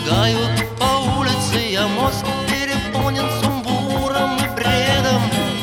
Шагаю по улице я, мозг переполнен сумбуром и бредом.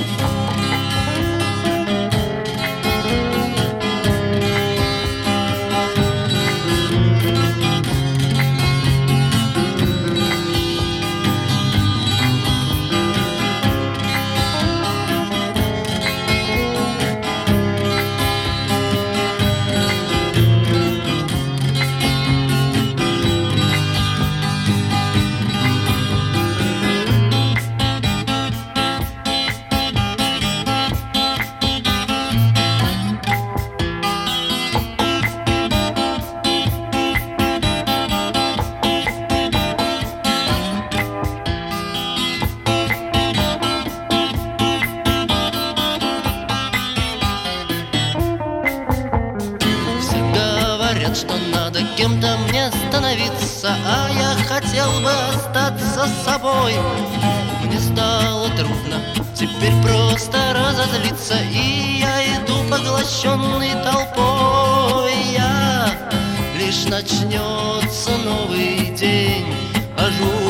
Что надо кем-то мне становиться, а я хотел бы остаться собой. Мне стало трудно теперь просто разозлиться, и я иду поглощенный толпой. Лишь начнется новый день, хожу